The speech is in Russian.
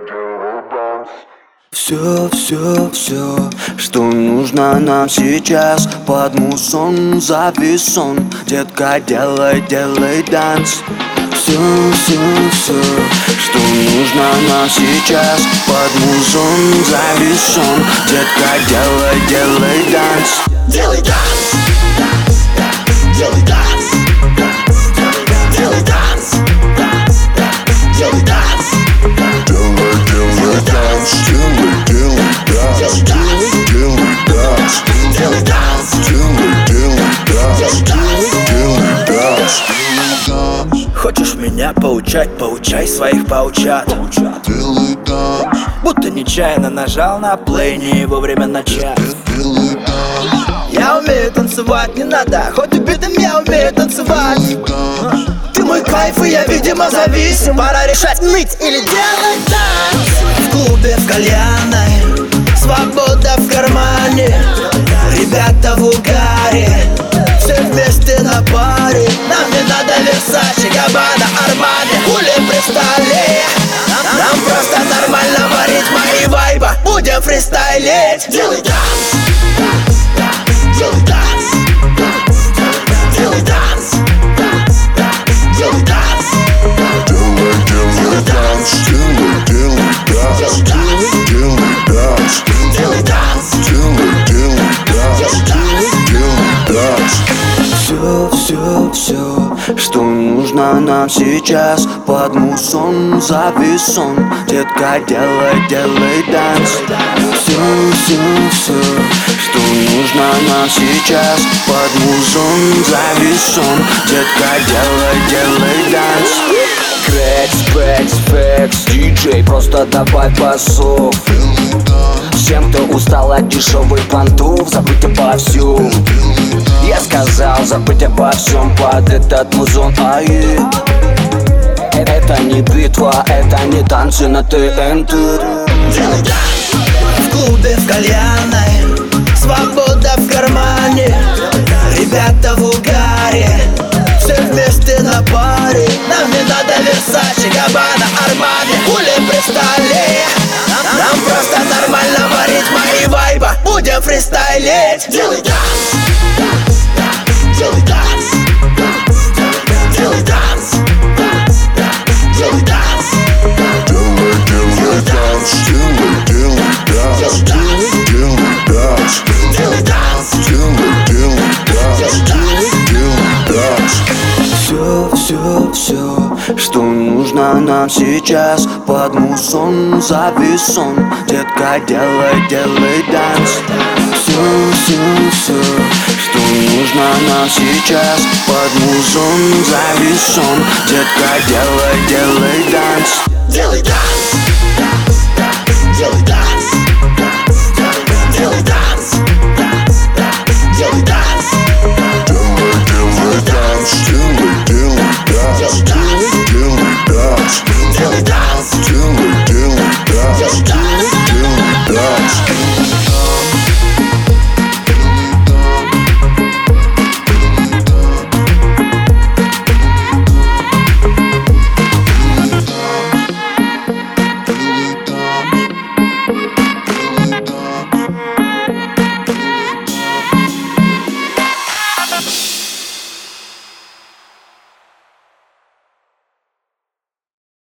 Все, что нужно нам сейчас. Под мусон завис сон. Детка, делай данс. Все, что нужно нам сейчас. Под мусон завис сон. Детка, делай данс. Делай данс, делай данс, делай данс, делай данс, делай данс, делай данс. Хочешь меня поучать, поучай своих паучат. Делай данс, Будто нечаянно нажал на плей, не вовремя начать. делай данс, Я умею танцевать, не надо, хоть убитым я умею танцевать. Ты мой кайф, и я, видимо, зависим. Пора решать, ныть или делать данс. В клубе, в кальянной, свобода в кармане. Ребята в угаре, все вместе на паре. Нам не надо Версаче, Габбана, Армани, хули при столе. Нам просто нормально варить мои вайба. Будем фристайлить. делай данс, делай данс, делай данс, делай данс, делай данс, делай данс, Все, что нужно нам сейчас. Под мусон завис сон. Детка, делай данс. Все, что нужно нам сейчас. Под мусон завис сон. Детка, делай данс. Крэкс, фэкс, диджей, просто добавь басов. Всем, кто устал от дешевых понтов, забудь обо всем. Я сказал, забудь обо всем под этот музон. Это не битва, это не танцы на ТНТ. делай данс, В клубе, в кальянной, свобода в кармане. Ребята в угаре, все вместе на паре. Нам не надо Версаче, Габбана, Армани, хули при столе. Нам просто нормально варить мои вайба. Будем фристайлить. делай данс, делай данс, делай данс, делай данс, делай данс, делай данс, Все, что нужно нам сейчас. Под мусон завис сон. Детка, делай данс. Все, что нужно нам сейчас. Под мусон завис сон. Детка, делай данс.